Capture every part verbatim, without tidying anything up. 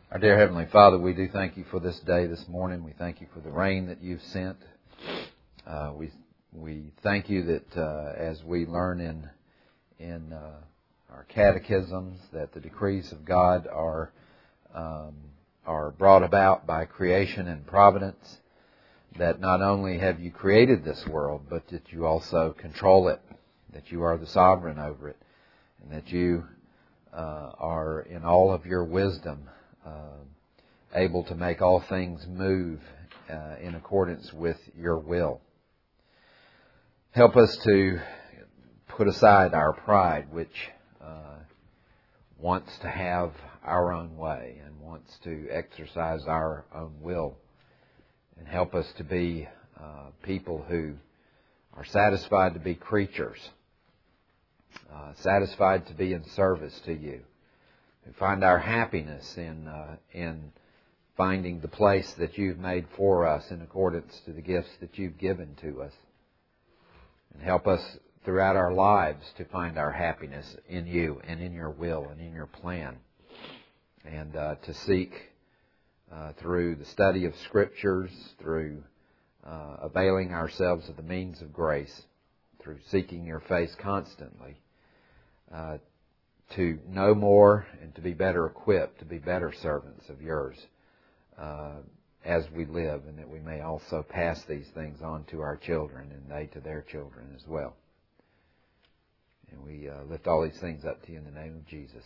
Our dear Heavenly Father, we do thank you for this day this morning. We thank you for the rain that you've sent. Uh, we we thank you that uh, as we learn in in uh, our catechisms that the decrees of God are um, are brought about by creation and providence. That not only have you created this world, but that you also control it. That you are the sovereign over it, and that you uh, are in all of your wisdom Uh, able to make all things move uh, in accordance with your will. Help us to put aside our pride, which uh, wants to have our own way and wants to exercise our own will. And help us to be uh, people who are satisfied to be creatures, uh, satisfied to be in service to you. We find our happiness in uh, in finding the place that you've made for us in accordance to the gifts that you've given to us. And help us throughout our lives to find our happiness in you and in your will and in your plan. And uh, to seek uh, through the study of Scriptures, through uh, availing ourselves of the means of grace, through seeking your face constantly, uh, to know more and to be better equipped, to be better servants of yours uh, as we live, and that we may also pass these things on to our children and they to their children as well. And we uh, lift all these things up to you in the name of Jesus.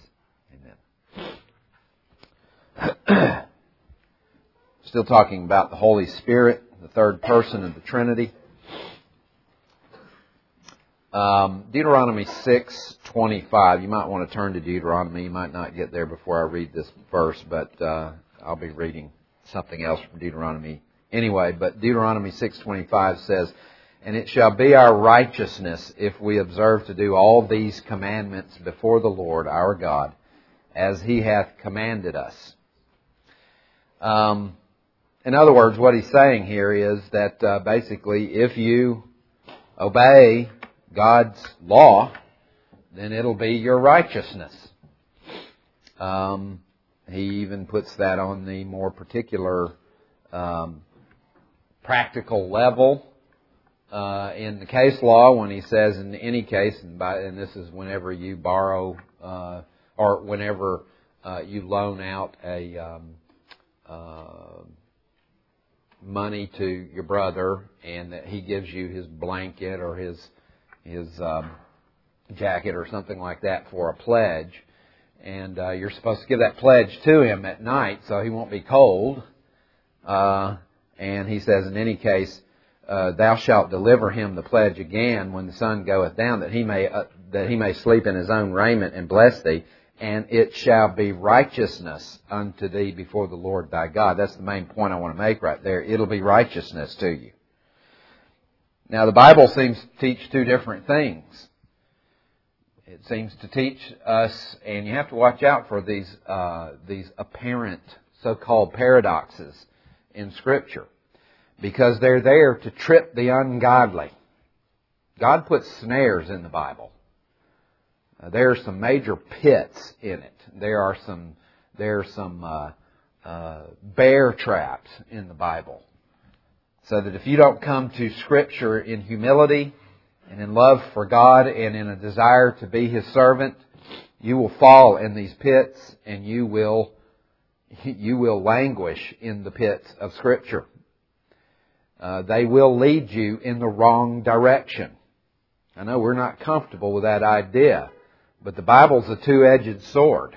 Amen. Still talking about the Holy Spirit, the third person of the Trinity. Um, Deuteronomy six twenty-five. You might want to turn to Deuteronomy. You might not get there before I read this verse, but uh, I'll be reading something else from Deuteronomy anyway. But Deuteronomy six twenty-five says, "And it shall be our righteousness if we observe to do all these commandments before the Lord our God, as He hath commanded us." Um, in other words, what he's saying here is that uh, basically, if you obey God's law, then it'll be your righteousness. Um, he even puts that on the more particular um, practical level uh, in the case law when he says in any case, and, by, and this is whenever you borrow uh, or whenever uh, you loan out a um, uh, money to your brother and that he gives you his blanket or his his um, jacket or something like that for a pledge, and uh, you're supposed to give that pledge to him at night so he won't be cold. Uh, and he says, in any case, uh, thou shalt deliver him the pledge again when the sun goeth down, that he may uh, that he may sleep in his own raiment and bless thee, and it shall be righteousness unto thee before the Lord thy God. That's the main point I want to make right there. It'll be righteousness to you. Now, the Bible seems to teach two different things. It seems to teach us, and you have to watch out for these uh, these apparent so-called paradoxes in Scripture, because they're there to trip the ungodly. God puts snares in the Bible. Uh, there are some major pits in it. There are some there are some uh, uh, bear traps in the Bible. So that if you don't come to Scripture in humility and in love for God and in a desire to be His servant, you will fall in these pits and you will you will languish in the pits of Scripture. Uh, they will lead you in the wrong direction. I know we're not comfortable with that idea, but the Bible's a two-edged sword.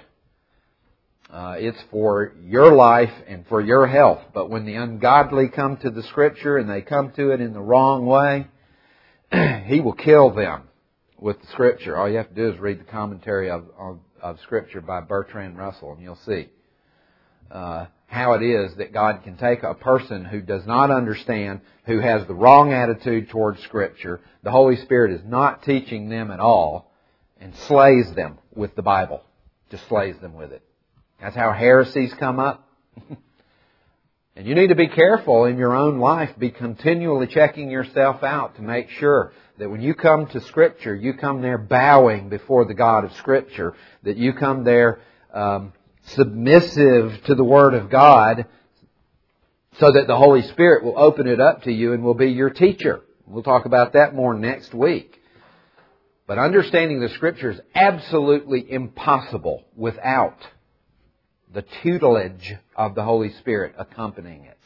Uh, it's for your life and for your health. But when the ungodly come to the Scripture and they come to it in the wrong way, He will kill them with the Scripture. All you have to do is read the commentary of, of, of Scripture by Bertrand Russell, and you'll see uh, how it is that God can take a person who does not understand, who has the wrong attitude towards Scripture, the Holy Spirit is not teaching them at all, and slays them with the Bible. Just slays them with it. That's how heresies come up. And you need to be careful in your own life. Be continually checking yourself out to make sure that when you come to Scripture, you come there bowing before the God of Scripture. That you come there um, submissive to the Word of God so that the Holy Spirit will open it up to you and will be your teacher. We'll talk about that more next week. But understanding the Scripture is absolutely impossible without the tutelage of the Holy Spirit accompanying it.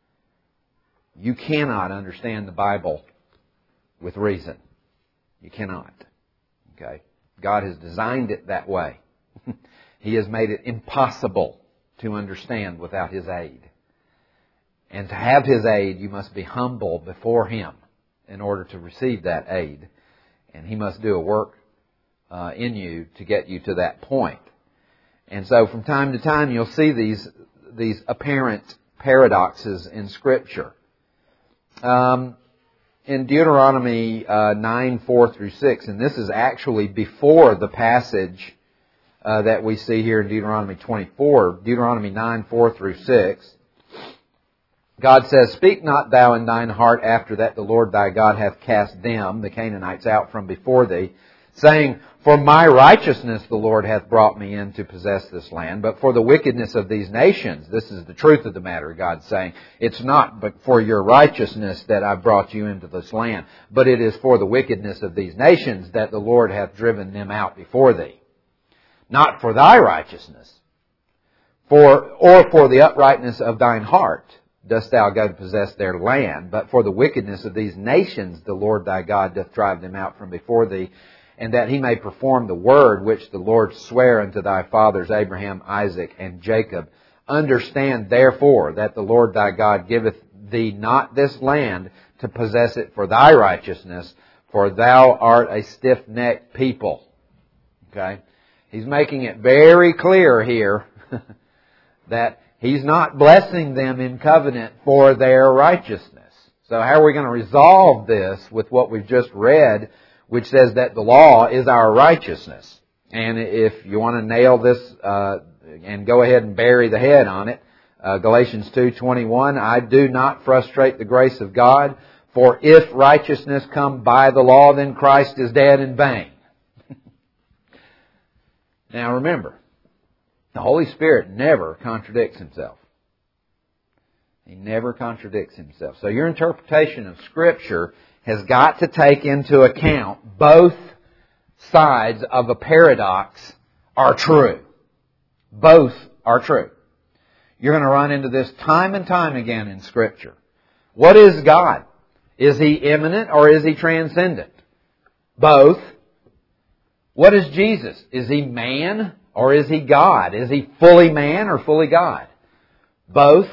You cannot understand the Bible with reason. You cannot. Okay? God has designed it that way. He has made it impossible to understand without His aid. And to have His aid, you must be humble before Him in order to receive that aid. And He must do a work uh, in you to get you to that point. And so from time to time you'll see these these apparent paradoxes in Scripture. Um, in Deuteronomy uh, nine, four through six, and this is actually before the passage uh, that we see here in Deuteronomy twenty-four, Deuteronomy nine, four through six, God says, "Speak not thou in thine heart after that the Lord thy God hath cast them," the Canaanites, "out from before thee, saying, For my righteousness the Lord hath brought me in to possess this land, but for the wickedness of these nations." This is the truth of the matter, God's saying. It's not but for your righteousness that I've brought you into this land, but it is for the wickedness of these nations that the Lord hath driven them out before thee. Not for thy righteousness, for or for the uprightness of thine heart dost thou go to possess their land, but for the wickedness of these nations the Lord thy God doth drive them out from before thee, and that He may perform the word which the Lord sware unto thy fathers Abraham, Isaac, and Jacob. Understand therefore that the Lord thy God giveth thee not this land to possess it for thy righteousness, for thou art a stiff-necked people. Okay? He's making it very clear here that He's not blessing them in covenant for their righteousness. So how are we going to resolve this with what we've just read, which says that the law is our righteousness? And if you want to nail this uh, and go ahead and bury the head on it, uh, Galatians two twenty-one, "I do not frustrate the grace of God, for if righteousness come by the law, then Christ is dead in vain." Now remember, the Holy Spirit never contradicts Himself. He never contradicts Himself. So your interpretation of Scripture has got to take into account both sides of a paradox are true. Both are true. You're going to run into this time and time again in Scripture. What is God? Is He immanent or is He transcendent? Both. What is Jesus? Is He man or is He God? Is He fully man or fully God? Both.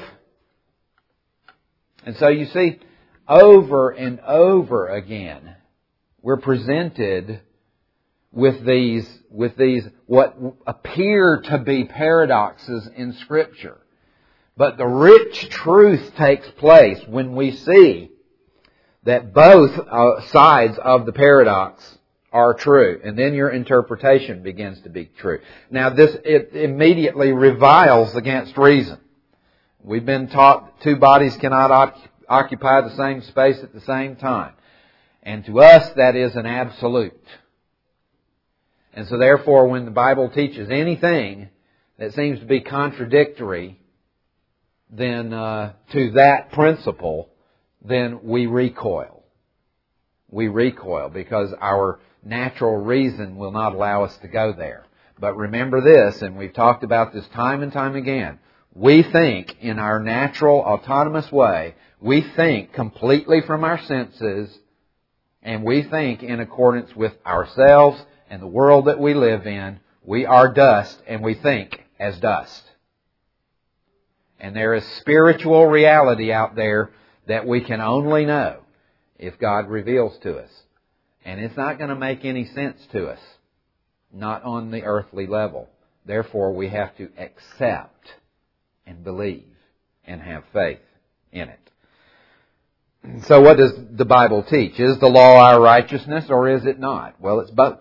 And so you see, over and over again, we're presented with these, with these what appear to be paradoxes in Scripture. But the rich truth takes place when we see that both uh, sides of the paradox are true. And then your interpretation begins to be true. Now this, it immediately reviles against reason. We've been taught two bodies cannot occupy the same space at the same time. And to us that is an absolute. And so therefore when the Bible teaches anything that seems to be contradictory then uh, to that principle, then we recoil. We recoil because our natural reason will not allow us to go there. But remember this, and we've talked about this time and time again, we think in our natural, autonomous way, we think completely from our senses, and we think in accordance with ourselves and the world that we live in. We are dust, and we think as dust. And there is spiritual reality out there that we can only know if God reveals to us. And it's not going to make any sense to us, not on the earthly level. Therefore, we have to accept and believe and have faith in it. So what does the Bible teach? Is the law our righteousness or is it not? Well, it's both.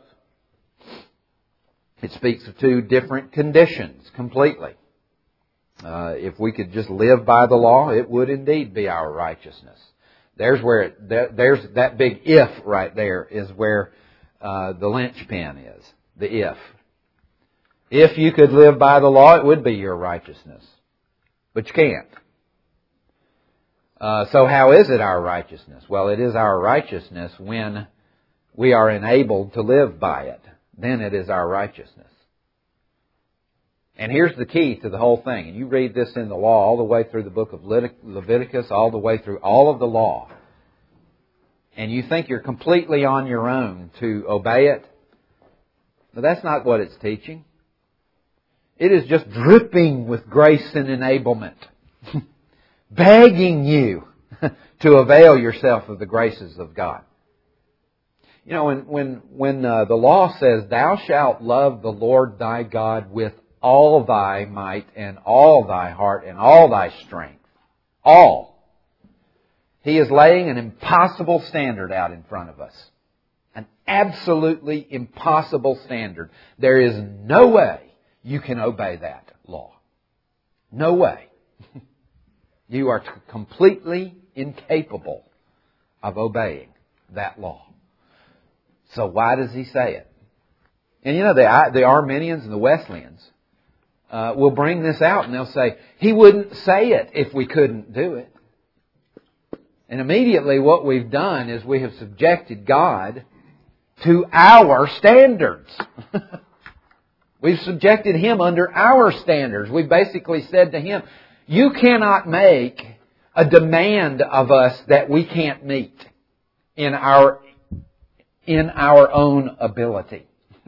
It speaks of two different conditions completely. Uh, if we could just live by the law, it would indeed be our righteousness. There's where it, there, there's that big if right there is where uh, the linchpin is. The if. If you could live by the law, it would be your righteousness. But you can't. Uh, so how is it our righteousness? Well, it is our righteousness when we are enabled to live by it. Then it is our righteousness. And here's the key to the whole thing. And you read this in the law all the way through the book of Leviticus, all the way through all of the law. And you think you're completely on your own to obey it. But that's not what it's teaching. It is just dripping with grace and enablement. Begging you to avail yourself of the graces of God. You know, when when when uh, the law says, "Thou shalt love the Lord thy God with all thy might and all thy heart and all thy strength," all. He is laying an impossible standard out in front of us. An absolutely impossible standard. There is no way you can obey that law. No way. You are completely incapable of obeying that law. So why does he say it? And you know, the, the Arminians and the Wesleyans uh, will bring this out and they'll say, he wouldn't say it if we couldn't do it. And immediately what we've done is we have subjected God to our standards. We've subjected Him under our standards. We've basically said to Him, you cannot make a demand of us that we can't meet in our, in our own ability.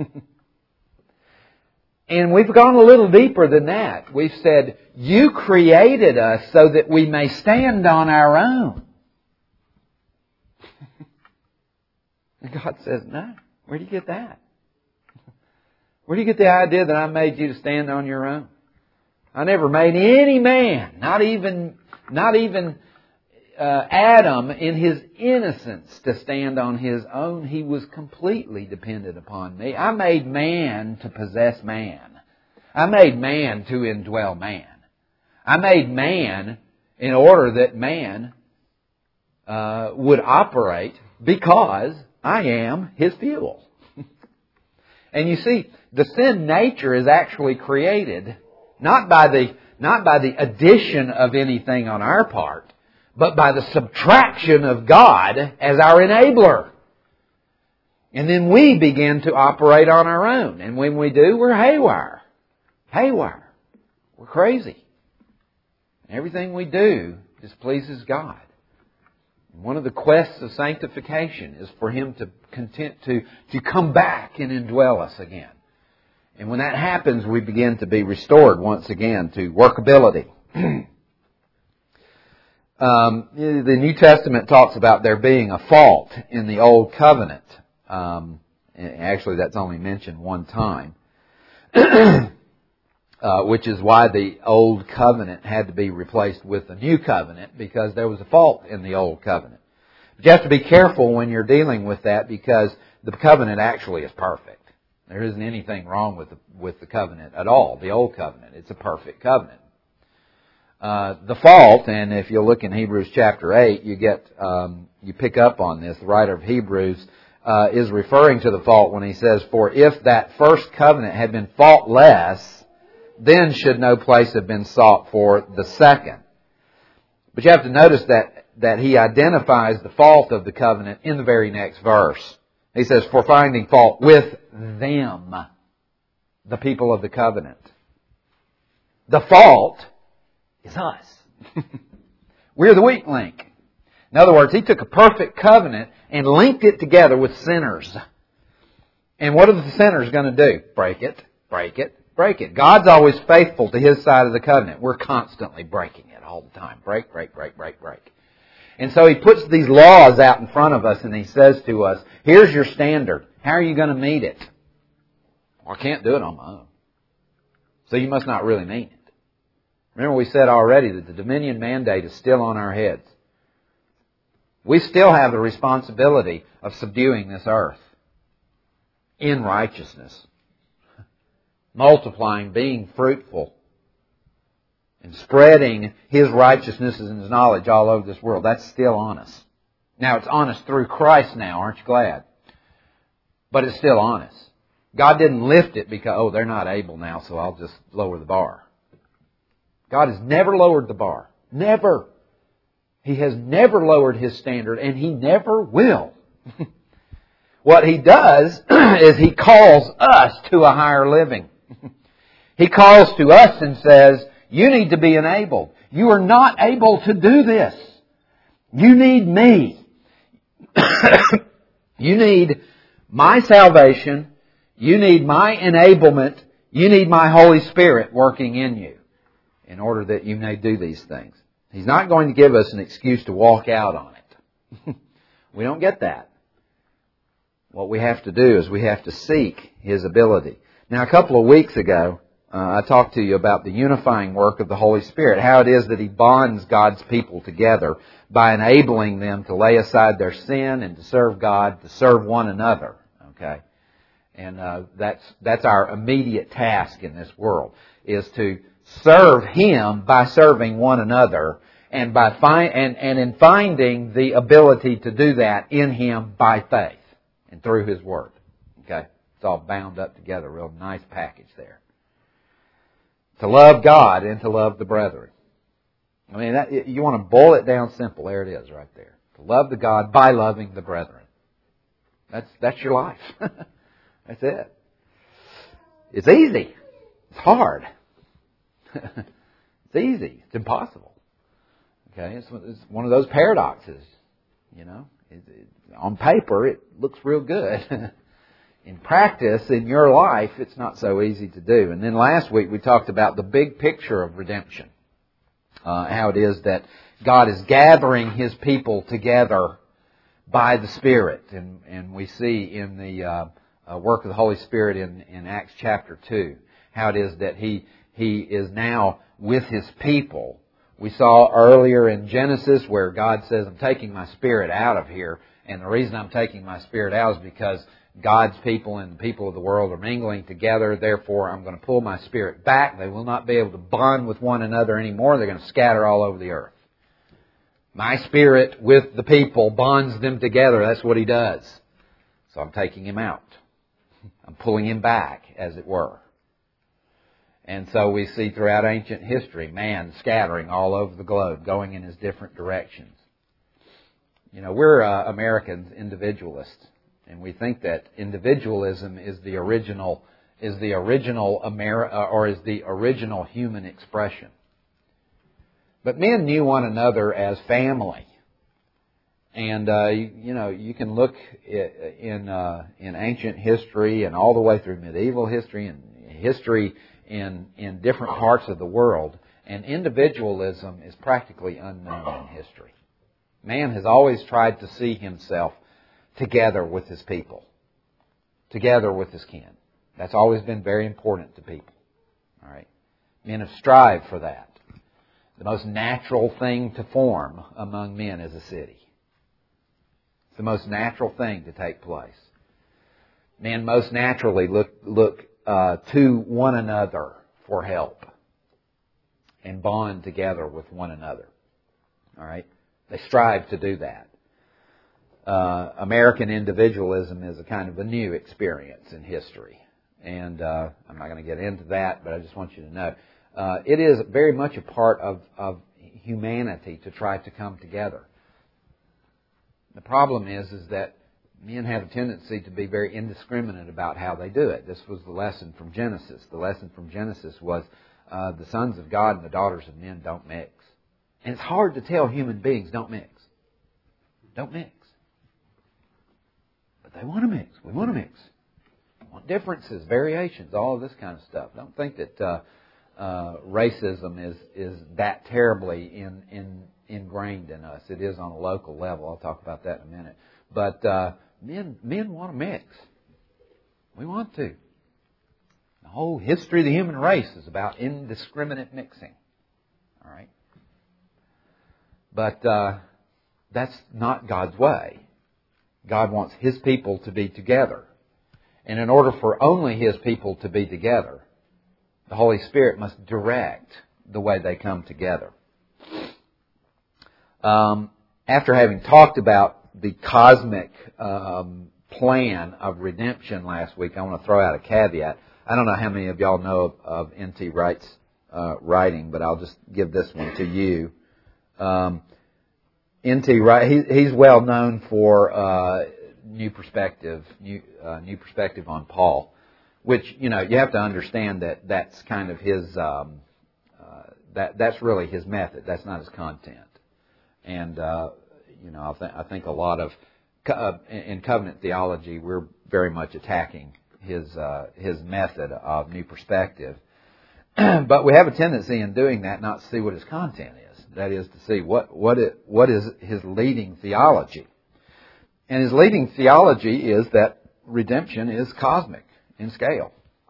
And we've gone a little deeper than that. We've said, you created us so that we may stand on our own. And God says, no. Where do you get that? Where do you get the idea that I made you to stand on your own? I never made any man, not even, not even uh, Adam in his innocence, to stand on his own. He was completely dependent upon me. I made man to possess man. I made man to indwell man. I made man in order that man uh, would operate because I am his fuel. And you see, the sin nature is actually created Not by the not by the addition of anything on our part, but by the subtraction of God as our enabler. And then we begin to operate on our own. And when we do, we're haywire. Haywire. We're crazy. And everything we do displeases God. And one of the quests of sanctification is for Him to content to, to come back and indwell us again. And when that happens, we begin to be restored once again to workability. um, the New Testament talks about there being a fault in the Old Covenant. Um, actually, that's only mentioned one time. uh, which is why the Old Covenant had to be replaced with the New Covenant, because there was a fault in the Old Covenant. But you have to be careful when you're dealing with that, because the covenant actually is perfect. There isn't anything wrong with the, with the covenant at all, the Old Covenant. It's a perfect covenant. Uh, the fault, and if you look in Hebrews chapter eight, you get um, you pick up on this. The writer of Hebrews uh, is referring to the fault when he says, "For if that first covenant had been faultless, then should no place have been sought for the second." But you have to notice that that he identifies the fault of the covenant in the very next verse. He says, "For finding fault with them," the people of the covenant. The fault is us. We're the weak link. In other words, He took a perfect covenant and linked it together with sinners. And what are the sinners going to do? Break it, break it, break it. God's always faithful to His side of the covenant. We're constantly breaking it all the time. Break, break, break, break, break. And so He puts these laws out in front of us and He says to us, here's your standard. How are you going to meet it? Well, I can't do it on my own. So you must not really mean it. Remember, we said already that the dominion mandate is still on our heads. We still have the responsibility of subduing this earth in righteousness, multiplying, being fruitful, and spreading His righteousness and His knowledge all over this world. That's still on us. Now, it's on us through Christ now, aren't you glad? But it's still on us. God didn't lift it because, oh, they're not able now, so I'll just lower the bar. God has never lowered the bar. Never. He has never lowered His standard, and He never will. What He does is He calls us to a higher living. He calls to us and says, you need to be enabled. You are not able to do this. You need me. You need my salvation. You need my enablement. You need my Holy Spirit working in you in order that you may do these things. He's not going to give us an excuse to walk out on it. We don't get that. What we have to do is we have to seek His ability. Now, a couple of weeks ago, uh, I talked to you about the unifying work of the Holy Spirit, how it is that He bonds God's people together by enabling them to lay aside their sin and to serve God, to serve one another. Okay? And uh, that's that's our immediate task in this world, is to serve Him by serving one another, and by find and, and in finding the ability to do that in Him by faith and through His Word. Okay? It's all bound up together, a real nice package there. To love God and to love the brethren. I mean, that, you want to boil it down simple. There it is right there. To love the God by loving the brethren. That's that's your life. That's it. It's easy. It's hard. It's easy. It's impossible. Okay, it's, it's one of those paradoxes. You know, it, it, on paper it looks real good. In practice, in your life, it's not so easy to do. And then last week we talked about the big picture of redemption. Uh, how it is that God is gathering His people together by the Spirit. And, and we see in the uh, uh, work of the Holy Spirit in, in Acts chapter two, how it is that He, He is now with His people. We saw earlier in Genesis where God says, I'm taking my Spirit out of here. And the reason I'm taking my Spirit out is because God's people and the people of the world are mingling together. Therefore, I'm going to pull my Spirit back. They will not be able to bond with one another anymore. They're going to scatter all over the earth. My Spirit with the people bonds them together. That's what He does. So I'm taking Him out. I'm pulling Him back, as it were. And so we see throughout ancient history, man scattering all over the globe, going in his different directions. You know, we're uh, Americans, individualists. And we think that individualism is the original, is the original Ameri- or is the original human expression. But men knew one another as family, and uh, you, you know you can look in uh, in ancient history and all the way through medieval history and history in in different parts of the world, and individualism is practically unknown in history. Man has always tried to see himself together with his people, together with his kin. That's always been very important to people. All right, men have strived for that. The most natural thing to form among men is a city. It's the most natural thing to take place. Men most naturally look look uh, to one another for help and bond together with one another. All right, they strive to do that. Uh, American individualism is a kind of a new experience in history. And uh, I'm not going to get into that, but I just want you to know. Uh, it is very much a part of, of humanity to try to come together. The problem is, is that men have a tendency to be very indiscriminate about how they do it. This was the lesson from Genesis. The lesson from Genesis was uh, the sons of God and the daughters of men don't mix. And it's hard to tell human beings don't mix. Don't mix. But they want to mix. We want to mix. We want differences, variations, all of this kind of stuff. Don't think that uh, uh, racism is, is that terribly in, in, ingrained in us. It is on a local level. I'll talk about that in a minute. But uh, men men want to mix. We want to. The whole history of the human race is about indiscriminate mixing. All right? But uh, that's not God's way. God wants His people to be together. And in order for only His people to be together, the Holy Spirit must direct the way they come together. Um, after having talked about the cosmic um, plan of redemption last week, I want to throw out a caveat. I don't know how many of y'all know of, of N T Wright's uh, writing, but I'll just give this one to you. Um, N T Wright, he, he's well known for uh, New Perspective, New, uh, New Perspective on Paul, which, you know, you have to understand that that's kind of his, um, uh, that that's really his method. That's not his content. And, uh, you know, I, th- I think a lot of, co- uh, in covenant theology, we're very much attacking his uh, his method of New Perspective. But we have a tendency in doing that not to see what his content is. That is to see what what it, what is his leading theology. And his leading theology is that redemption is cosmic in scale.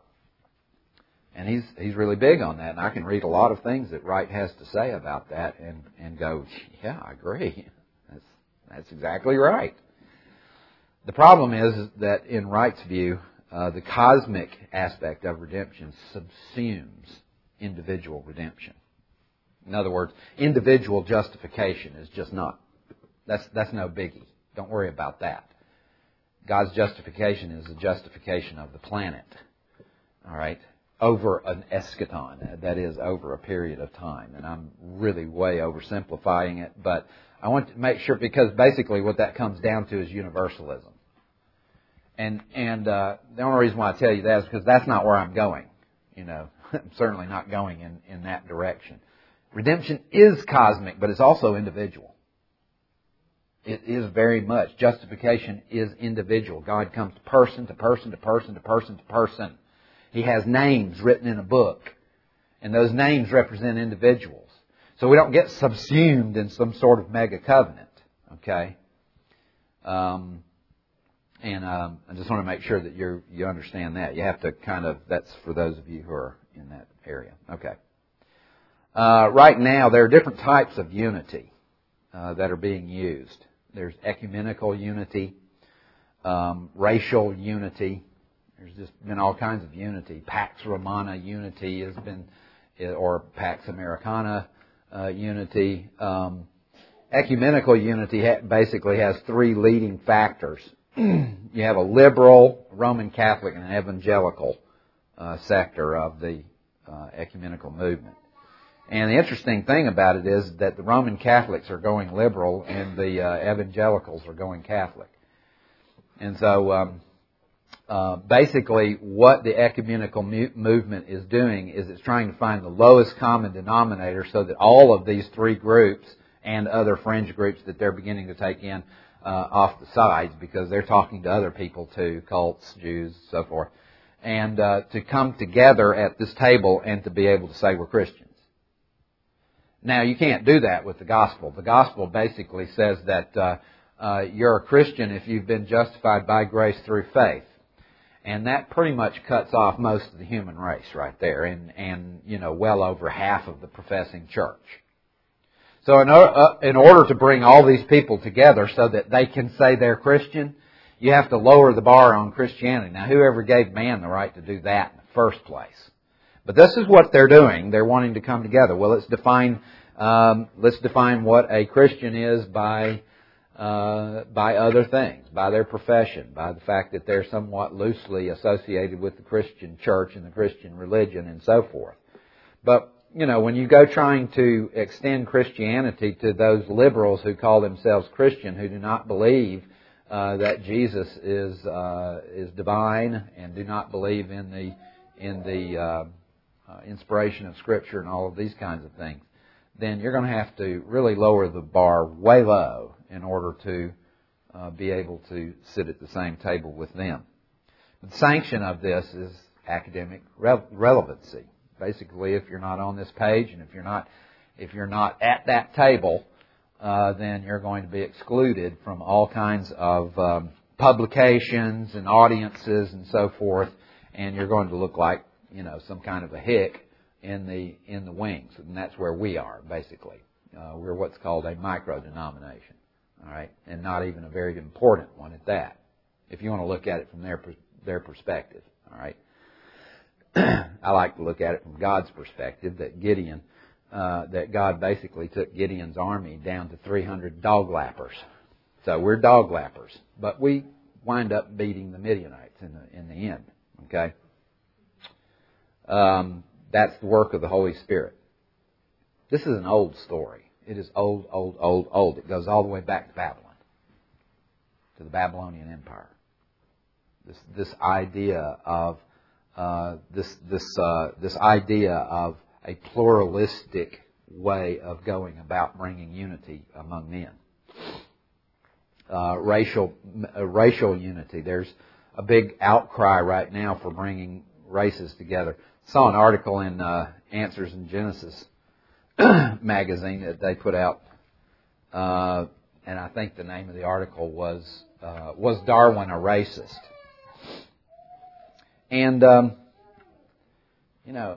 And he's he's really big on that. And I can read a lot of things that Wright has to say about that and, and go, yeah, I agree. That's that's exactly right. The problem is that in Wright's view, uh, the cosmic aspect of redemption subsumes individual redemption. In other words, individual justification is just not, that's that's no biggie. Don't worry about that. God's justification is the justification of the planet. All right? Over an eschaton, that is, over a period of time. And I'm really way oversimplifying it, but I want to make sure, because basically what that comes down to is universalism. And and uh, the only reason why I tell you that is because that's not where I'm going. You know, I'm certainly not going in, in that direction. Redemption is cosmic, but it's also individual. It is very much. Justification is individual. God comes to person, to person, to person, to person, to person. He has names written in a book, and those names represent individuals. So we don't get subsumed in some sort of mega covenant, okay? Um, and um, I just want to make sure that you you understand that. You have to kind of, that's for those of you who are in that area. Okay. Uh, right now, there are different types of unity uh, that are being used. There's ecumenical unity, um, racial unity. There's just been all kinds of unity. Pax Romana unity has been, or Pax Americana uh, unity. Um, ecumenical unity ha- basically has three leading factors. You have a liberal, Roman Catholic, and an evangelical uh, sector of the uh, ecumenical movement. And the interesting thing about it is that the Roman Catholics are going liberal and the uh, evangelicals are going Catholic. And so um, uh, basically what the ecumenical mu- movement is doing is it's trying to find the lowest common denominator so that all of these three groups and other fringe groups that they're beginning to take in uh, off the sides, because they're talking to other people too, cults, Jews, so forth, and uh, to come together at this table and to be able to say we're Christians. Now, you can't do that with the gospel. The gospel basically says that uh, uh, you're a Christian if you've been justified by grace through faith. And that pretty much cuts off most of the human race right there, and, and you know, well over half of the professing church. So in, uh, in order to bring all these people together so that they can say they're Christian, you have to lower the bar on Christianity. Now, whoever gave man the right to do that in the first place? But this is what they're doing. They're wanting to come together. Well, let's define um, let's define what a Christian is by uh, by other things, by their profession, by the fact that they're somewhat loosely associated with the Christian church and the Christian religion and so forth. But you know, when you go trying to extend Christianity to those liberals who call themselves Christian, who do not believe uh, that Jesus is uh, is divine and do not believe in the in the uh, Uh, inspiration of Scripture and all of these kinds of things, then you're going to have to really lower the bar way low in order to uh, be able to sit at the same table with them. The sanction of this is academic re- relevancy. Basically, if you're not on this page and if you're not if you're not at that table, uh, then you're going to be excluded from all kinds of um, publications and audiences and so forth, and you're going to look like, you know, some kind of a hick in the in the wings, and that's where we are basically. Uh, we're what's called a micro-denomination, all right, and not even a very important one at that. If you want to look at it from their their perspective, all right. I like to look at it from God's perspective. That Gideon, uh, that God basically took Gideon's army down to three hundred dog lappers. So we're dog lappers, but we wind up beating the Midianites in the in the end. Okay, um, that's the work of the Holy Spirit. This is an old story. It is old, old, old, old. It goes all the way back to Babylon, to the Babylonian Empire. This this idea of uh, this this uh, this idea of a pluralistic way of going about bringing unity among men. Uh, racial uh, racial unity. There's a big outcry right now for bringing races together. I saw an article in uh, Answers in Genesis magazine that they put out, uh, and I think the name of the article was uh, Was Darwin a Racist? And um, you know,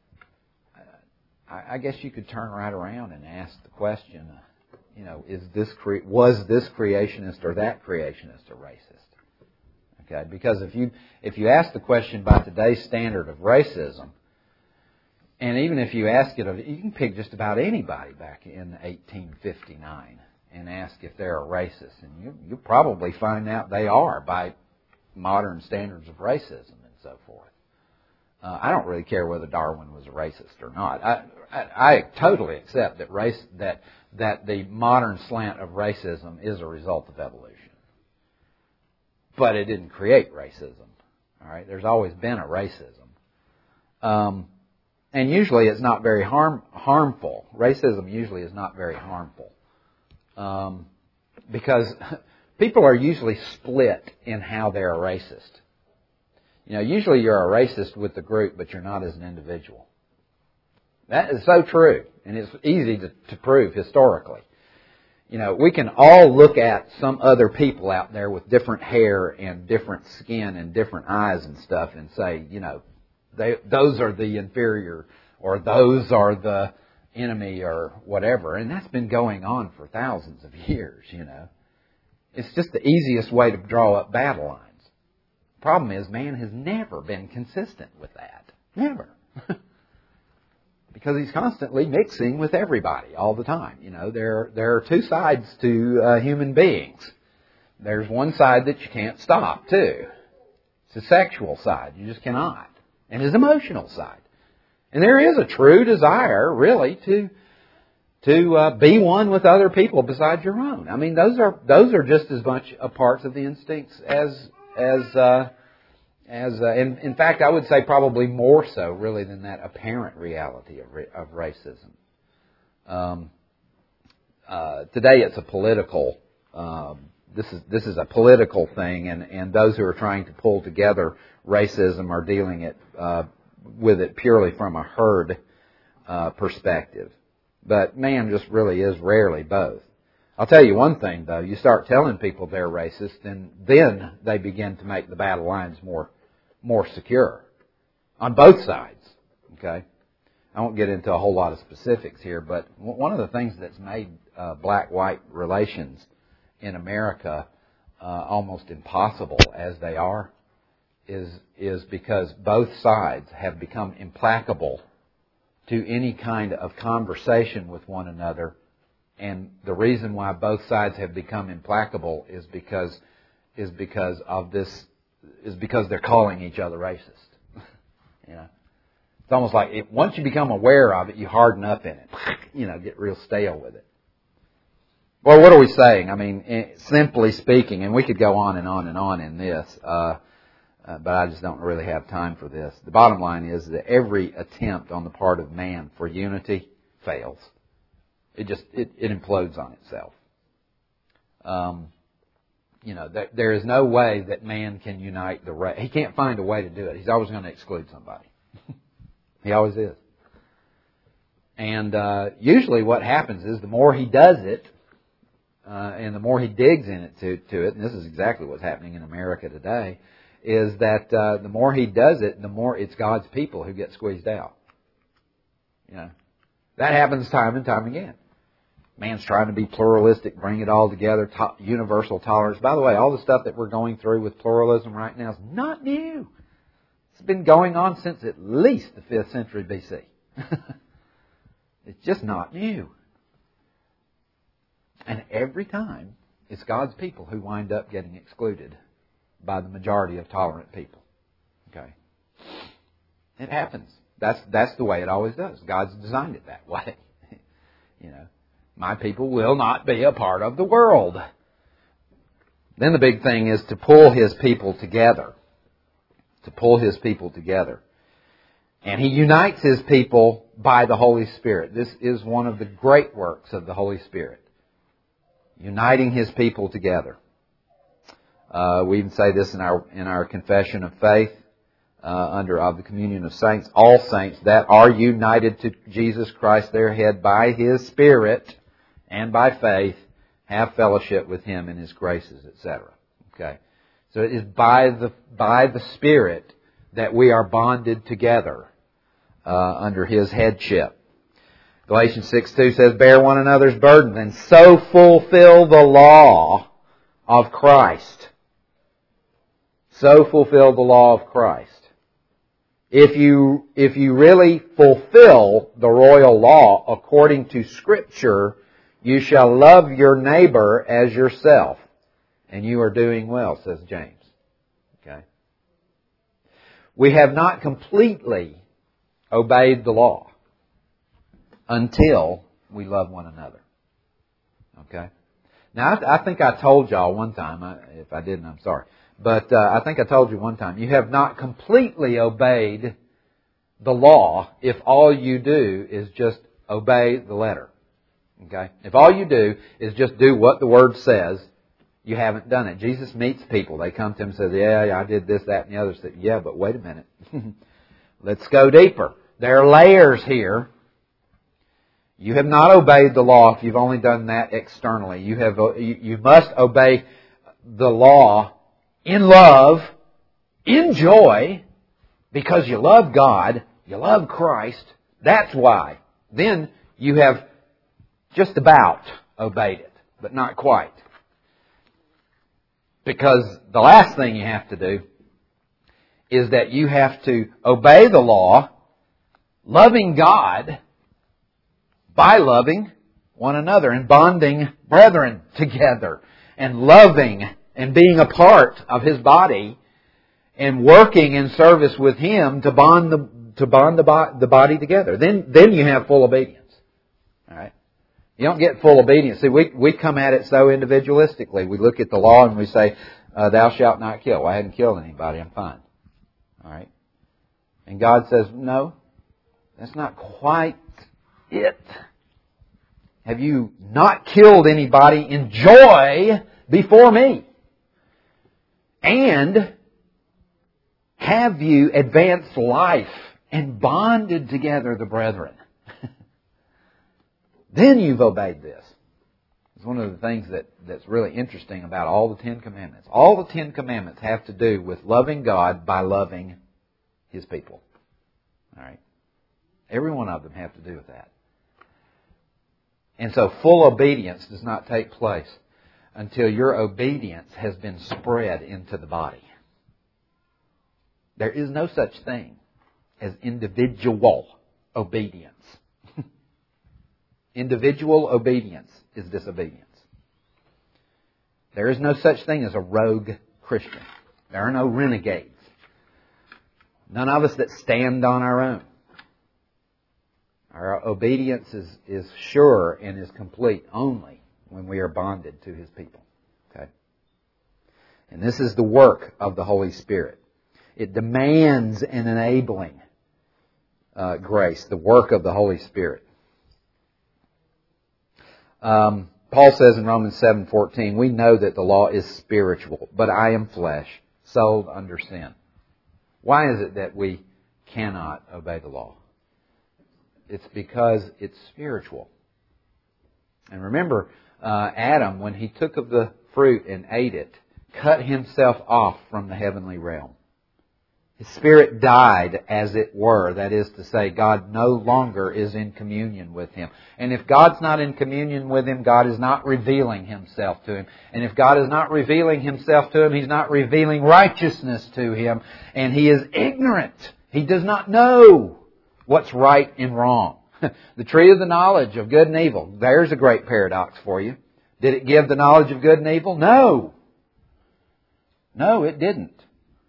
I, I guess you could turn right around and ask the question. Uh, You know, is this cre- was this creationist or that creationist a racist? Okay, because if you if you ask the question by today's standard of racism, and even if you ask it of, you can pick just about anybody back in eighteen fifty-nine and ask if they're a racist, and you you'll probably find out they are by modern standards of racism and so forth. Uh, I don't really care whether Darwin was a racist or not. I, I, I totally accept that race that that the modern slant of racism is a result of evolution, but it didn't create racism. All right, there's always been a racism, um, and usually it's not very harm harmful. Racism usually is not very harmful um, because people are usually split in how they're a racist. You know, usually you're a racist with the group, but you're not as an individual. That is so true, and it's easy to, to prove historically. You know, we can all look at some other people out there with different hair and different skin and different eyes and stuff and say, you know, they, those are the inferior or those are the enemy or whatever. And that's been going on for thousands of years, you know. It's just the easiest way to draw up battle lines. Problem is, man has never been consistent with that. Never. Because he's constantly mixing with everybody all the time. You know, there there are two sides to uh, human beings. There's one side that you can't stop, too. It's the sexual side. You just cannot. And his emotional side. And there is a true desire, really, to to uh, be one with other people besides your own. I mean, those are those are just as much a parts of the instincts as as uh, as uh, in, in fact, I would say probably more so, really, than that apparent reality of of racism. Um, uh, today, it's a political. Um, this is this is a political thing, and, and those who are trying to pull together racism are dealing it uh, with it purely from a herd uh, perspective. But man just really is rarely both. I'll tell you one thing, though. You start telling people they're racist, and then they begin to make the battle lines more more secure on both sides. Okay? I won't get into a whole lot of specifics here, but one of the things that's made uh, black-white relations in America uh, almost impossible as they are is is because both sides have become implacable to any kind of conversation with one another. And the reason why both sides have become implacable is because is because of this is because they're calling each other racist. You know, it's almost like it, once you become aware of it, you harden up in it. You know, get real stale with it. Well, what are we saying? I mean, simply speaking, and we could go on and on and on in this, uh, uh, but I just don't really have time for this. The bottom line is that every attempt on the part of man for unity fails. It just it, it implodes on itself. Um, you know, there, there is no way that man can unite the race. He can't find a way to do it. He's always going to exclude somebody. He always is. And uh, usually, what happens is the more he does it, uh, and the more he digs in it to, to it, and this is exactly what's happening in America today, is that uh, the more he does it, the more it's God's people who get squeezed out. You know, that happens time and time again. Man's trying to be pluralistic, bring it all together, to- universal tolerance. By the way, all the stuff that we're going through with pluralism right now is not new. It's been going on since at least the fifth century B C. It's just not new. And every time, it's God's people who wind up getting excluded. by the majority of tolerant people. Okay? It happens. That's that's the way it always does. God's designed it that way. You know, my people will not be a part of the world. Then the big thing is to pull His people together. To pull His people together. And He unites His people by the Holy Spirit. This is one of the great works of the Holy Spirit. Uniting His people together. Uh, we even say this in our in our confession of faith. Uh, under of the communion of saints, all saints that are united to Jesus Christ, their head, by His Spirit and by faith, have fellowship with Him in His graces, et cetera. Okay, so it is by the by the Spirit that we are bonded together uh, under His headship. Galatians six two says, "Bear one another's burdens, and so fulfill the law of Christ." So fulfill the law of Christ. If you, if you really fulfill the royal law according to Scripture, you shall love your neighbor as yourself. And you are doing well, says James. Okay. We have not completely obeyed the law until we love one another. Okay. Now, I, I think I told y'all one time, I, if I didn't, I'm sorry. But uh, I think I told you one time, you have not completely obeyed the law if all you do is just obey the letter. Okay? If all you do is just do what the Word says, you haven't done it. Jesus meets people. They come to Him and say, yeah, yeah, I did this, that, and the other. Say, yeah, but wait a minute. Let's go deeper. There are layers here. You have not obeyed the law if you've only done that externally. You have you, you must obey the law in love, in joy, because you love God, you love Christ. That's why. Then you have just about obeyed it, but not quite. Because the last thing you have to do is that you have to obey the law, loving God, by loving one another and bonding brethren together and loving and being a part of His body and working in service with Him to bond the to bond the, bo- the body together. Then then you have full obedience. All right. You don't get full obedience. See, we we come at it so individualistically. We look at the law and we say, uh, "Thou shalt not kill." Well, I hadn't killed anybody. I'm fine. All right. And God says, "No, that's not quite it. Have you not killed anybody in joy before me? And have you advanced life and bonded together the brethren?" Then you've obeyed this. It's one of the things that, that's really interesting about all the Ten Commandments. All the Ten Commandments have to do with loving God by loving His people. All right? Every one of them have to do with that. And so full obedience does not take place until your obedience has been spread into the body. There is no such thing as individual obedience. Individual obedience is disobedience. There is no such thing as a rogue Christian. There are no renegades. None of us that stand on our own. Our obedience is, is sure and is complete only when we are bonded to His people. Okay? And this is the work of the Holy Spirit. It demands an enabling uh, grace, the work of the Holy Spirit. Um, Paul says in Romans seven fourteen, "We know that the law is spiritual, but I am flesh, sold under sin." Why is it that we cannot obey the law? It's because it's spiritual. And remember, uh, Adam, when he took of the fruit and ate it, cut himself off from the heavenly realm. His spirit died, as it were. That is to say, God no longer is in communion with him. And if God's not in communion with him, God is not revealing Himself to him. And if God is not revealing Himself to him, He's not revealing righteousness to him. And he is ignorant. He does not know what's right and wrong. The tree of the knowledge of good and evil. There's a great paradox for you. Did it give the knowledge of good and evil? No. No, it didn't.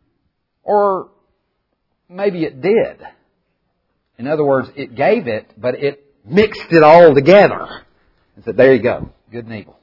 Or maybe it did. In other words, it gave it, but it mixed it all together and said, there you go, good and evil.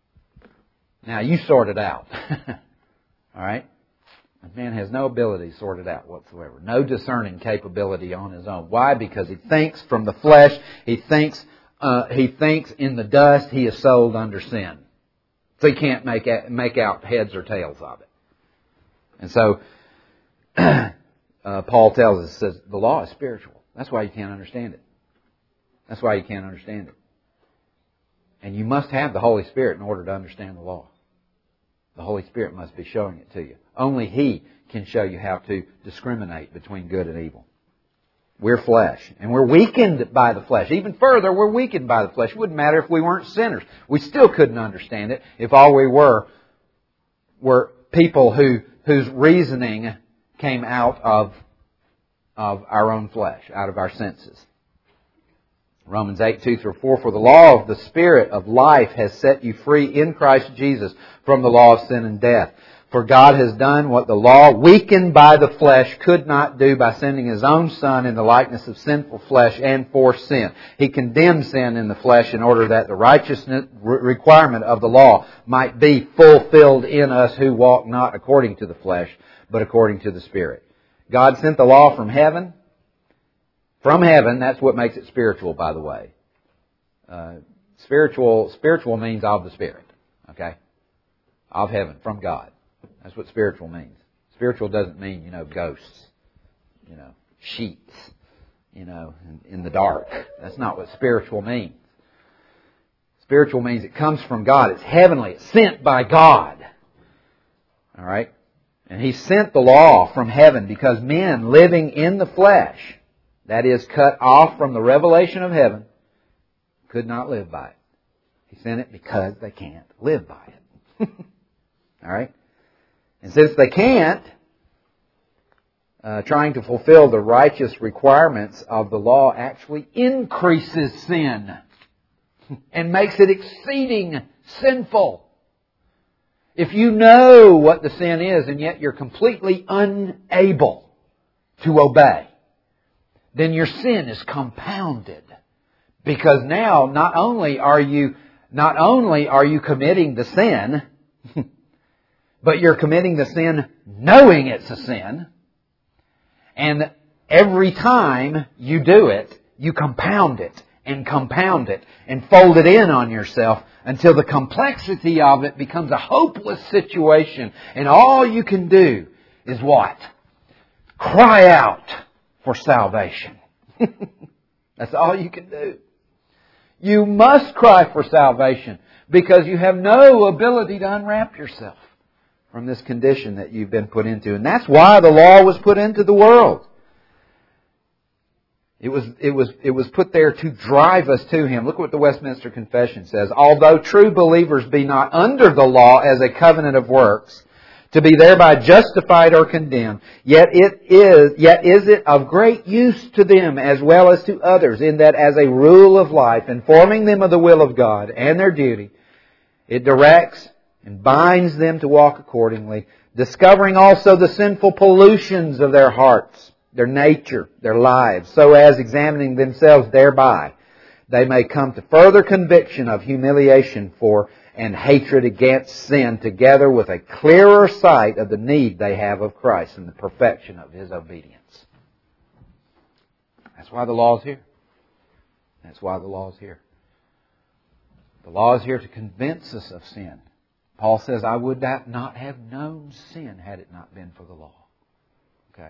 Now you sort it out. All right? Man has no ability to sort it out whatsoever. No discerning capability on his own. Why? Because he thinks from the flesh. He thinks uh, he thinks in the dust. He is sold under sin. So he can't make out, make out heads or tails of it. And so uh, Paul tells us, says the law is spiritual. That's why you can't understand it. That's why you can't understand it. And you must have the Holy Spirit in order to understand the law. The Holy Spirit must be showing it to you. Only He can show you how to discriminate between good and evil. We're flesh. And we're weakened by the flesh. Even further, we're weakened by the flesh. It wouldn't matter if we weren't sinners. We still couldn't understand it if all we were were people who whose reasoning came out of, of our own flesh, out of our senses. Romans eight, two through four, for the law of the Spirit of life has set you free in Christ Jesus from the law of sin and death. For God has done what the law, weakened by the flesh, could not do by sending His own Son in the likeness of sinful flesh and for sin. He condemned sin in the flesh in order that the righteousness requirement of the law might be fulfilled in us who walk not according to the flesh, but according to the Spirit. God sent the law from heaven. From heaven, that's what makes it spiritual, by the way. Uh, spiritual, spiritual means of the Spirit. Okay? Of heaven, from God. That's what spiritual means. Spiritual doesn't mean, you know, ghosts. You know, sheets. You know, in, in the dark. That's not what spiritual means. Spiritual means it comes from God. It's heavenly. It's sent by God. All right? And He sent the law from heaven because men living in the flesh, that is, cut off from the revelation of heaven, could not live by it. He sent it because they can't live by it. All right? And since they can't, uh, trying to fulfill the righteous requirements of the law actually increases sin and makes it exceeding sinful. If you know what the sin is and yet you're completely unable to obey, then your sin is compounded. Because now not only are you not only are you committing the sin, but you're committing the sin knowing it's a sin. And every time you do it, you compound it and compound it and fold it in on yourself until the complexity of it becomes a hopeless situation. And all you can do is what? Cry out for salvation. That's all you can do. You must cry for salvation because you have no ability to unwrap yourself from this condition that you've been put into. And that's why the law was put into the world. It was, it was, it was put there to drive us to Him. Look what the Westminster Confession says. Although true believers be not under the law as a covenant of works, to be thereby justified or condemned, yet it is, yet is it of great use to them as well as to others, in that as a rule of life, informing them of the will of God and their duty, it directs and binds them to walk accordingly, discovering also the sinful pollutions of their hearts, their nature, their lives, so as examining themselves thereby, they may come to further conviction of humiliation for and hatred against sin, together with a clearer sight of the need they have of Christ and the perfection of His obedience. That's why the law is here. That's why the law is here. The law is here to convince us of sin. Paul says, I would not have known sin had it not been for the law. Okay?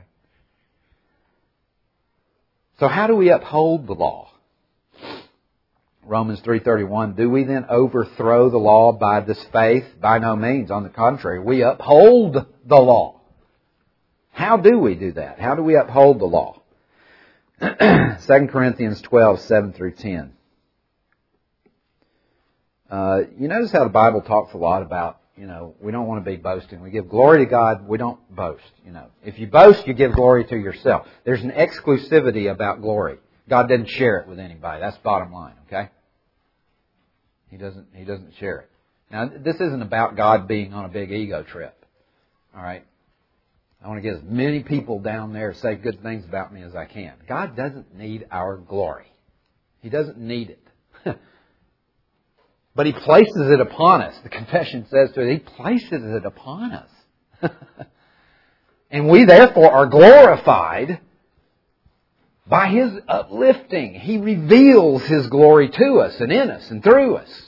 So how do we uphold the law? Romans three thirty-one, do we then overthrow the law by this faith? By no means. On the contrary, we uphold the law. How do we do that? How do we uphold the law? Second Corinthians twelve, seven through ten. Uh, you notice how the Bible talks a lot about, you know, we don't want to be boasting. We give glory to God. We don't boast, you know. If you boast, you give glory to yourself. There's an exclusivity about glory. God doesn't share it with anybody. That's the bottom line, okay? He doesn't, He doesn't share it. Now, this isn't about God being on a big ego trip. All right? I want to get as many people down there to say good things about me as I can. God doesn't need our glory. He doesn't need it. But He places it upon us. The confession says to it, He places it upon us. And we therefore are glorified by His uplifting. He reveals His glory to us and in us and through us.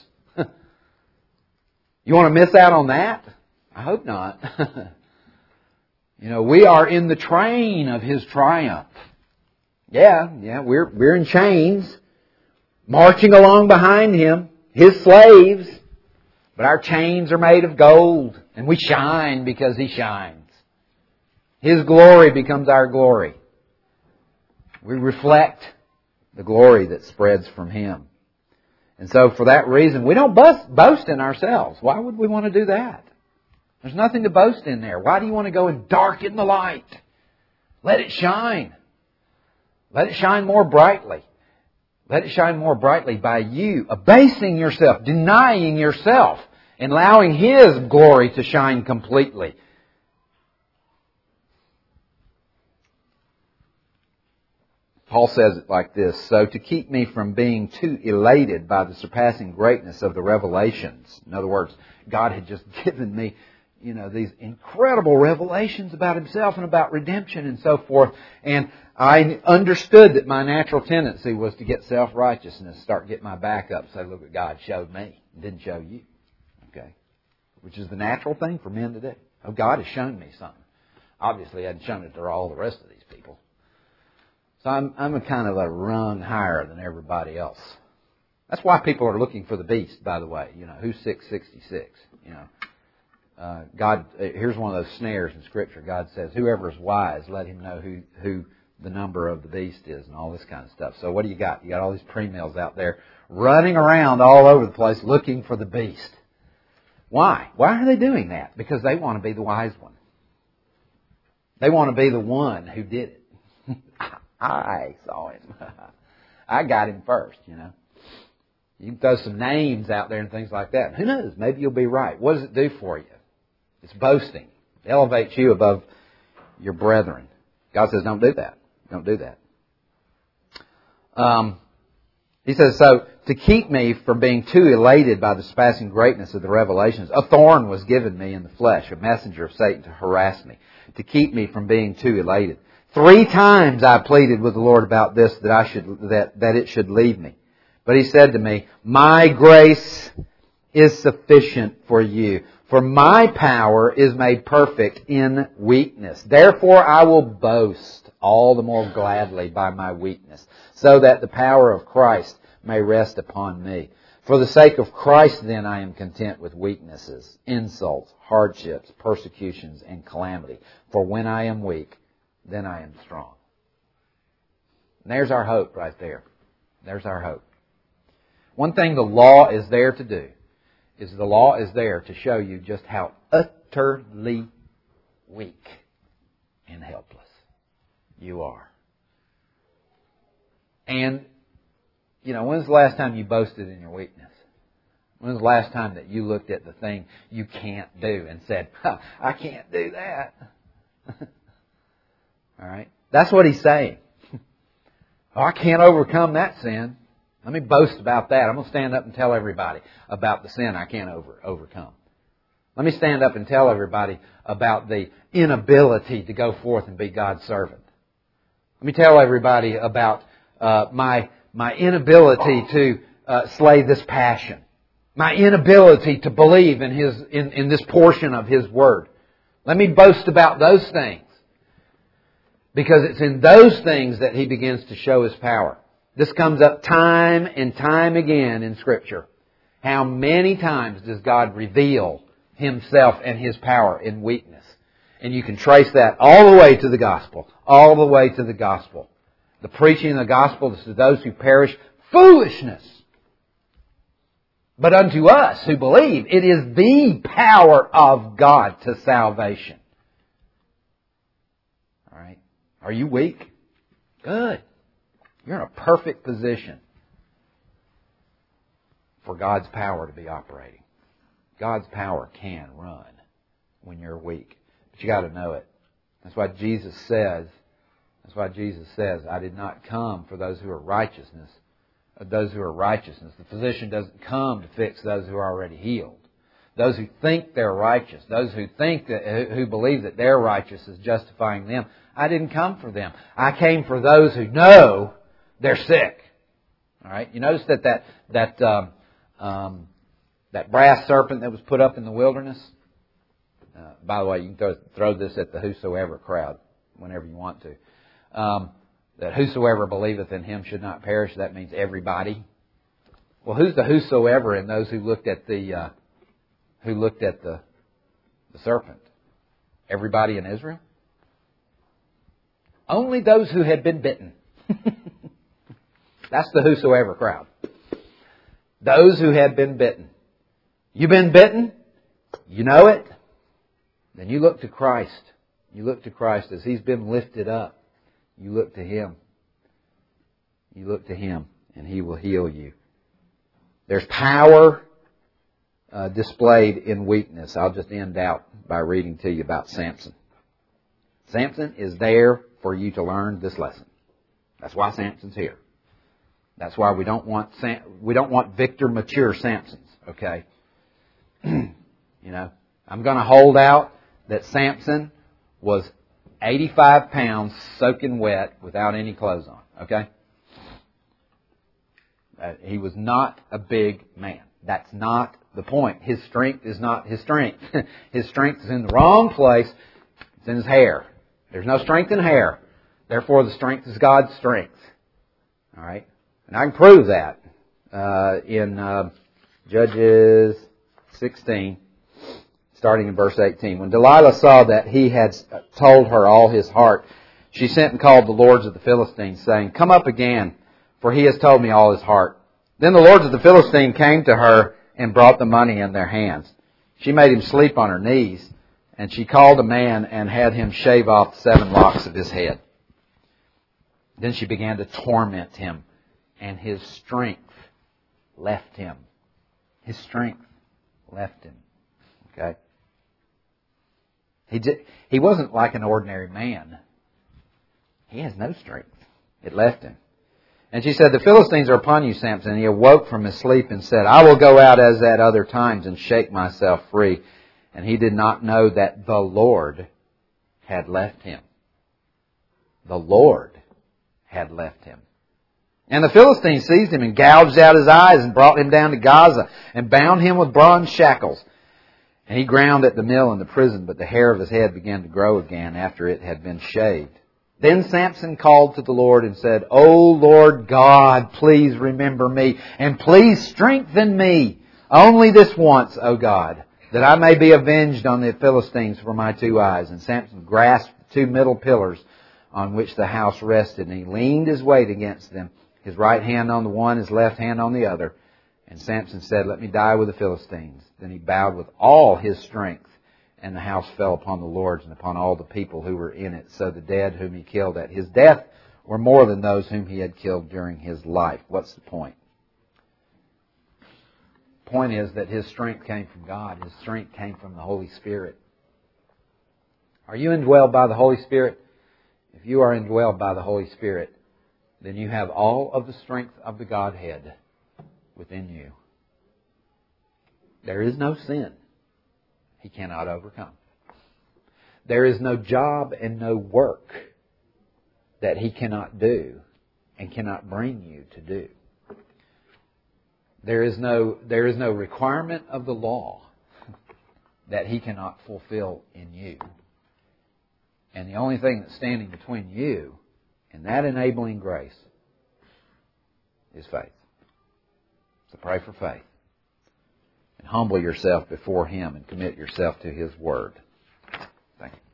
You want to miss out on that? I hope not. You know, we are in the train of His triumph. Yeah, yeah, we're we're in chains, marching along behind Him, His slaves. But our chains are made of gold, and we shine because He shines. His glory becomes our glory. We reflect the glory that spreads from Him. And so for that reason, we don't boast, boast in ourselves. Why would we want to do that? There's nothing to boast in there. Why do you want to go and darken the light? Let it shine. Let it shine more brightly. Let it shine more brightly by you abasing yourself, denying yourself, and allowing His glory to shine completely. Paul says it like this, so to keep me from being too elated by the surpassing greatness of the revelations. In other words, God had just given me, you know, these incredible revelations about Himself and about redemption and so forth. And I understood that my natural tendency was to get self-righteousness, start getting my back up, say, look what God showed me, didn't show you. Okay? Which is the natural thing for men to do. Oh, God has shown me something. Obviously, He hadn't shown it to all the rest of these people. So I'm, I'm a kind of a rung higher than everybody else. That's why people are looking for the beast, by the way. You know, who's six sixty-six? You know, uh, God, here's one of those snares in Scripture. God says, whoever is wise, let him know who, who the number of the beast is and all this kind of stuff. So what do you got? You got all these pre-mills out there running around all over the place looking for the beast. Why? Why are they doing that? Because they want to be the wise one. They want to be the one who did it. I saw him. I got him first, you know. You can throw some names out there and things like that. Who knows? Maybe you'll be right. What does it do for you? It's boasting. It elevates you above your brethren. God says, don't do that. Don't do that. Um, he says, so to keep me from being too elated by the surpassing greatness of the revelations, a thorn was given me in the flesh, a messenger of Satan to harass me, to keep me from being too elated. Three times I pleaded with the Lord about this, that I should, that, that it should leave me. But He said to me, my grace is sufficient for you, for my power is made perfect in weakness. Therefore I will boast all the more gladly by my weakness, so that the power of Christ may rest upon me. For the sake of Christ then I am content with weaknesses, insults, hardships, persecutions, and calamity. For when I am weak, then I am strong. And there's our hope right there. There's our hope. One thing the law is there to do is the law is there to show you just how utterly weak and helpless you are. And, you know, when's the last time you boasted in your weakness? When's the last time that you looked at the thing you can't do and said, huh, I can't do that? All right? That's what he's saying. Oh, I can't overcome that sin. Let me boast about that. I'm going to stand up and tell everybody about the sin I can't over, overcome. Let me stand up and tell everybody about the inability to go forth and be God's servant. Let me tell everybody about uh, my my inability to uh, slay this passion. My inability to believe in His in, in this portion of His Word. Let me boast about those things. Because it's in those things that He begins to show His power. This comes up time and time again in Scripture. How many times does God reveal Himself and His power in weakness? And you can trace that all the way to the gospel. All the way to the gospel. The preaching of the gospel is to those who perish foolishness. But unto us who believe, it is the power of God to salvation. All right? Are you weak? Good. You're in a perfect position for God's power to be operating. God's power can run when you're weak. But But you got to know it. That's why Jesus says, that's why Jesus says, I did not come for those who are righteousness, those who are righteousness. The physician doesn't come to fix those who are already healed. Those who think they're righteous, those who think that, who believe that their righteousness is justifying them. I didn't come for them. I came for those who know they're sick. All right. You notice that that that um, um, that brass serpent that was put up in the wilderness. Uh, by the way, you can throw, throw this at the whosoever crowd whenever you want to. Um, that whosoever believeth in Him should not perish. That means everybody. Well, who's the whosoever in those who looked at the uh, who looked at the the serpent? Everybody in Israel? Only those who had been bitten. That's the whosoever crowd. Those who had been bitten. You've been bitten? You know it? Then you look to Christ. You look to Christ as He's been lifted up. You look to Him. You look to Him and He will heal you. There's power uh, displayed in weakness. I'll just end out by reading to you about Samson. Samson is there for you to learn this lesson. That's why Samson's here. That's why we don't want Sam, we don't want Victor mature Samsons. Okay, you know, I'm going to hold out that Samson was eighty-five pounds soaking wet without any clothes on. Okay, uh, he was not a big man. That's not the point. His strength is not his strength. His strength is in the wrong place. It's in his hair. There's no strength in hair. Therefore, the strength is God's strength. All right. And I can prove that uh, in uh, Judges sixteen, starting in verse eighteen. When Delilah saw that he had told her all his heart, she sent and called the lords of the Philistines, saying, Come up again, for he has told me all his heart. Then the lords of the Philistines came to her and brought the money in their hands. She made him sleep on her knees, and she called a man and had him shave off seven locks of his head. Then she began to torment him, and his strength left him. His strength left him. Okay? He did, he wasn't like an ordinary man. He has no strength. It left him. And she said, The Philistines are upon you, Samson. And he awoke from his sleep and said, I will go out as at other times and shake myself free. And he did not know that the Lord had left him. The Lord had left him. And the Philistines seized him and gouged out his eyes and brought him down to Gaza and bound him with bronze shackles. And he ground at the mill in the prison, but the hair of his head began to grow again after it had been shaved. Then Samson called to the Lord and said, O Lord God, please remember me and please strengthen me. Only this once, O God, that I may be avenged on the Philistines for my two eyes. And Samson grasped the two middle pillars on which the house rested, and he leaned his weight against them, his right hand on the one, his left hand on the other. And Samson said, Let me die with the Philistines. Then he bowed with all his strength, and the house fell upon the lords and upon all the people who were in it. So the dead whom he killed at his death were more than those whom he had killed during his life. What's the point? The point is that his strength came from God. His strength came from the Holy Spirit. Are you indwelled by the Holy Spirit? If you are indwelled by the Holy Spirit, then you have all of the strength of the Godhead within you. There is no sin He cannot overcome. There is no job and no work that He cannot do and cannot bring you to do. There is no, there is no requirement of the law that He cannot fulfill in you. And the only thing that's standing between you and that enabling grace is faith. So pray for faith. And humble yourself before Him and commit yourself to His Word. Thank you.